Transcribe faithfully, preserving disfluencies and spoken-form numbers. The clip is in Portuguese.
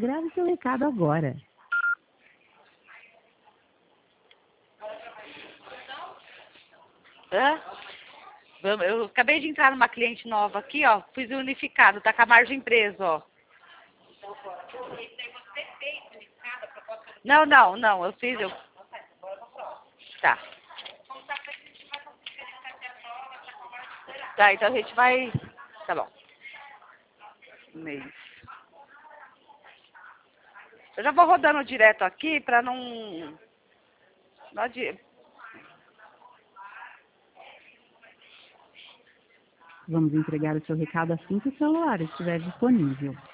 Grave seu recado agora. Hã? Eu, eu acabei de entrar numa cliente nova aqui, ó. Fiz o unificado, tá com a margem presa, ó. Não, não, não, eu fiz, eu... Tá. Tá, então a gente vai... Tá bom. Mês. Eu já vou rodando direto aqui pra não... não adi- Vamos entregar o seu recado assim que o celular estiver disponível.